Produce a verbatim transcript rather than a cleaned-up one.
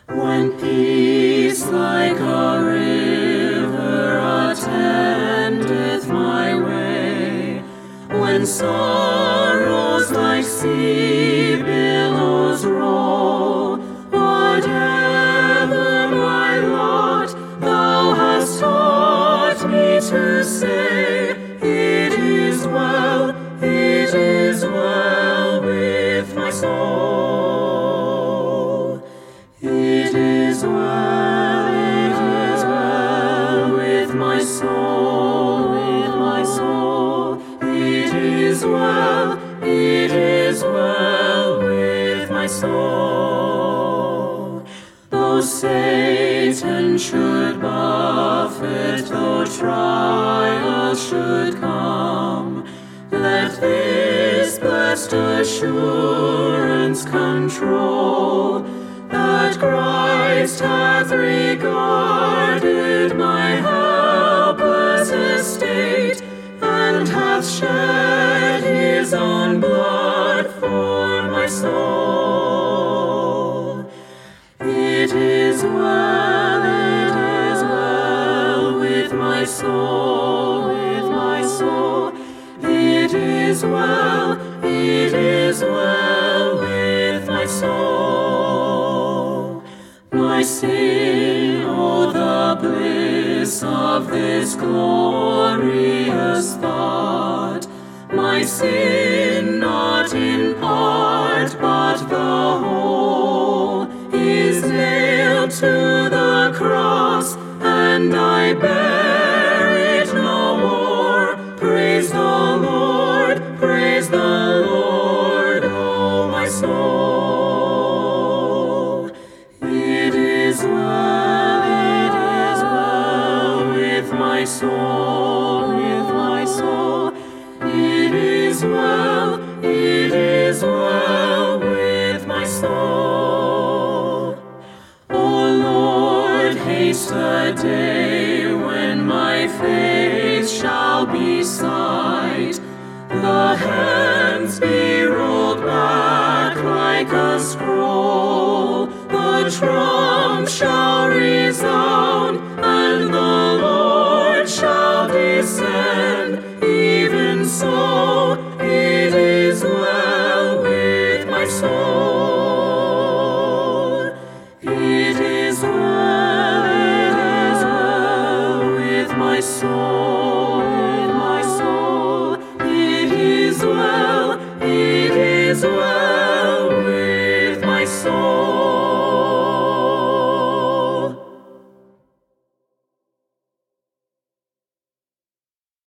When peace like a river attendeth my way, when sorrows like sea billows roll, whatever my lot, thou hast taught me to say, it is well, it is well with my soul. It is well, it is well with my soul, with my soul. It is well, it is well with my soul. Though Satan should buffet, though trials should come, let this blessed assurance control, that Christ hath regarded my helpless estate, and hath shed his own blood for my soul. It is well, it is well with my soul, with my soul. It is well, it is well with my soul. My sin, oh, the bliss of this glorious thought, my sin not in part but the whole, is nailed to the cross, and I bear it no more. Praise the Lord, praise the Lord, oh my soul. It is well, it is well with my soul, with my soul. It is well, it is well with my soul. O Lord, haste the day when my faith shall be sight, the heavens be rolled back like a scroll, the trump shall resound, and the Lord shall descend. Even so, it is well with my soul. It is well, it is well with my soul, with my soul. It is well, it is well.